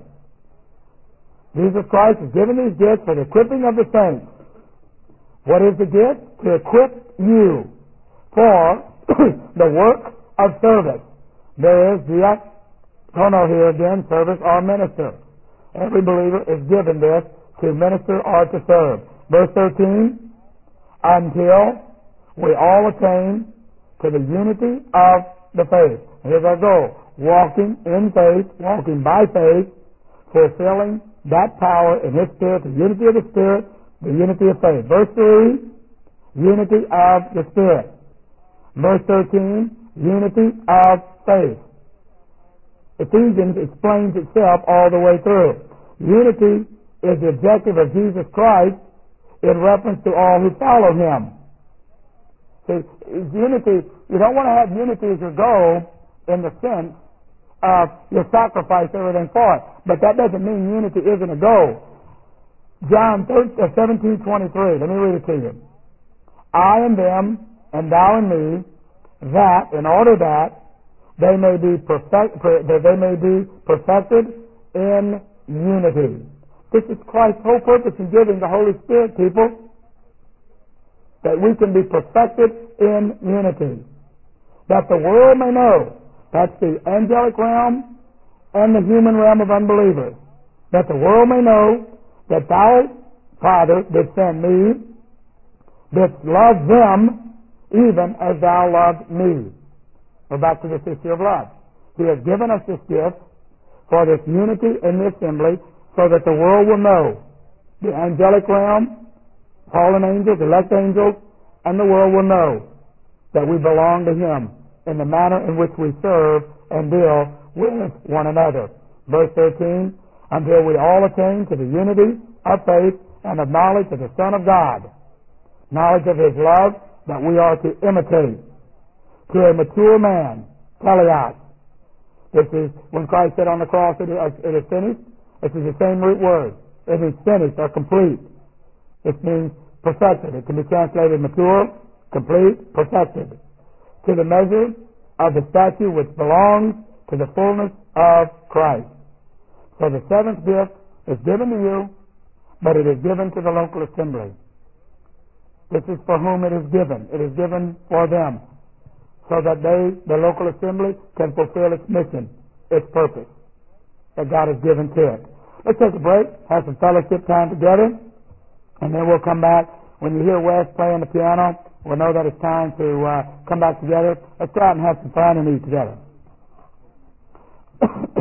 Jesus Christ has given these gifts for the equipping of the saints. What is the gift? To equip you for the work of service. There is diakono here again, service or minister. Every believer is given this to minister or to serve. Verse thirteen, until we all attain to the unity of the faith. Here's our goal. Walking in faith, walking by faith, fulfilling that power in His Spirit, the unity of the Spirit, the unity of faith. Verse three, unity of the Spirit. Verse thirteen, unity of faith. Ephesians explains itself all the way through. Unity is the objective of Jesus Christ in reference to all who follow Him. See, unity, you don't want to have unity as your goal in the sense of you sacrifice everything for it. But that doesn't mean unity isn't a goal. John seventeen twenty-three, let me read it to you. I and them, and thou and me, that, in order that, they may be perfect, that they may be perfected in unity. This is Christ's whole purpose in giving the Holy Spirit, people, that we can be perfected in unity. That the world may know, that's the angelic realm and the human realm of unbelievers, that the world may know that thou, Father, didst send me, didst love them even as thou loved me. We're back to this issue of love. He has given us this gift for this unity in the assembly so that the world will know, the angelic realm, fallen angels, elect angels, and the world will know that we belong to Him in the manner in which we serve and deal with one another. Verse thirteen, until we all attain to the unity of faith and of knowledge of the Son of God, knowledge of His love that we are to imitate, to a mature man, teleos. This is when Christ said on the cross, it is finished. This is the same root word. It means finished or complete. It means perfected. It can be translated mature, complete, perfected. To the measure of the stature which belongs to the fullness of Christ. So the seventh gift is given to you, but it is given to the local assembly. This is for whom it is given. It is given for them, so that they, the local assembly, can fulfill its mission, its purpose that God has given to it. Let's take a break, have some fellowship time together, and then we'll come back. When you hear Wes playing the piano, we'll know that it's time to uh, come back together. Let's go out and have some fun and eat together.